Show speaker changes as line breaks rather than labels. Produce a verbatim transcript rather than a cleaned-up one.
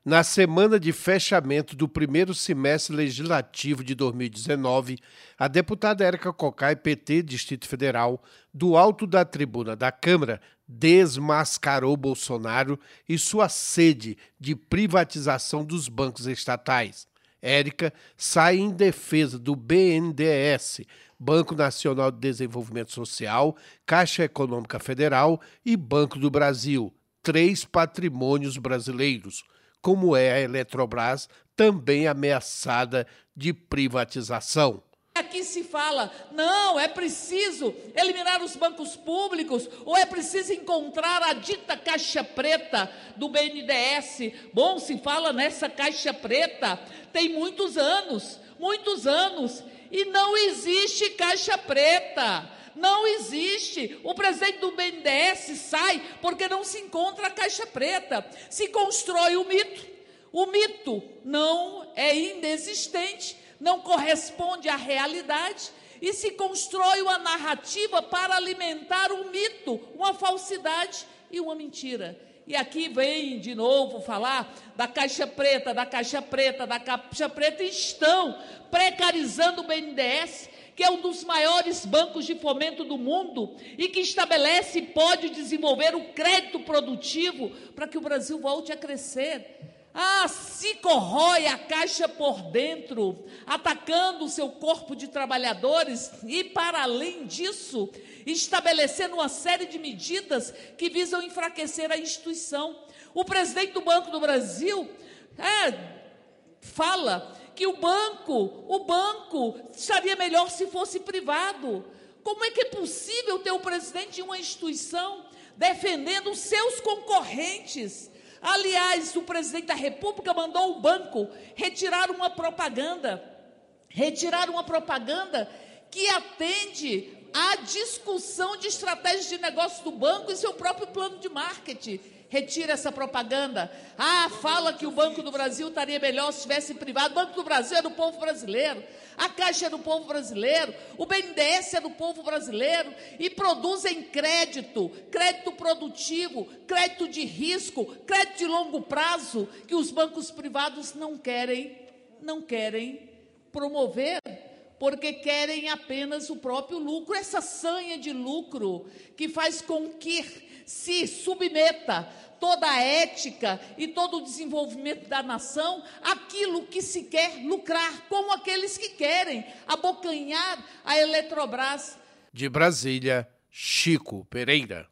Na semana de fechamento do primeiro semestre legislativo de dois mil e dezenove, a deputada Érica Cocai, P T, Distrito Federal, do alto da tribuna da Câmara, desmascarou Bolsonaro e sua sede de privatização dos bancos estatais. Érica sai em defesa do B N D E S, Banco Nacional de Desenvolvimento Social, Caixa Econômica Federal e Banco do Brasil, três patrimônios brasileiros, como é a Eletrobras, também ameaçada de privatização.
Aqui se fala, não, é preciso eliminar os bancos públicos, ou é preciso encontrar a dita caixa preta do B N D E S. Bom, se fala nessa caixa preta, tem muitos anos, muitos anos, e não existe caixa preta. Não existe. O presidente do B N D E S sai porque não se encontra a caixa preta. Se constrói o mito. O mito não é inexistente, não corresponde à realidade, e se constrói uma narrativa para alimentar um mito, uma falsidade e uma mentira. E aqui vem de novo falar da caixa preta, da caixa preta, da caixa preta, e estão precarizando o B N D E S, que é um dos maiores bancos de fomento do mundo e que estabelece e pode desenvolver o crédito produtivo para que o Brasil volte a crescer. Ah, se corrói a Caixa por dentro, atacando o seu corpo de trabalhadores e, para além disso, estabelecendo uma série de medidas que visam enfraquecer a instituição. O presidente do Banco do Brasil é, fala que o banco, o banco estaria melhor se fosse privado. Como é que é possível ter o presidente de uma instituição defendendo os seus concorrentes? Aliás, o presidente da República mandou o banco retirar uma propaganda, retirar uma propaganda que atende à discussão de estratégias de negócio do banco e seu próprio plano de marketing. Retira essa propaganda. Ah, fala que o Banco do Brasil estaria melhor se estivesse privado. O Banco do Brasil é do povo brasileiro, a Caixa é do povo brasileiro, o B N D E S é do povo brasileiro, e produzem crédito, crédito produtivo, crédito de risco, crédito de longo prazo, que os bancos privados não querem, não querem promover, porque querem apenas o próprio lucro, essa sanha de lucro que faz com que se submeta toda a ética e todo o desenvolvimento da nação àquilo que se quer lucrar, como aqueles que querem abocanhar a Eletrobras.
De Brasília, Chico Pereira.